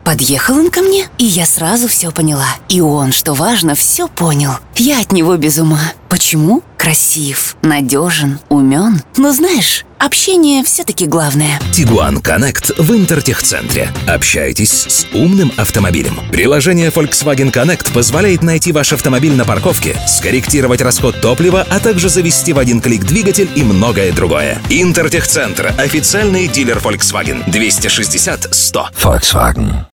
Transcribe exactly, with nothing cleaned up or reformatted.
Подъехал он ко мне, и я сразу все поняла. И он, что важно, все понял. Я от него без ума. Почему? Красив, надежен, умен. Но знаешь, общение все-таки главное. Tiguan Connect в Интертехцентре. Общайтесь с умным автомобилем. Приложение Volkswagen Connect позволяет найти ваш автомобиль на парковке, скорректировать расход топлива, а также завести в один клик двигатель и многое другое. Интертехцентр. Официальный дилер Volkswagen. двести шестьдесят сто. Volkswagen.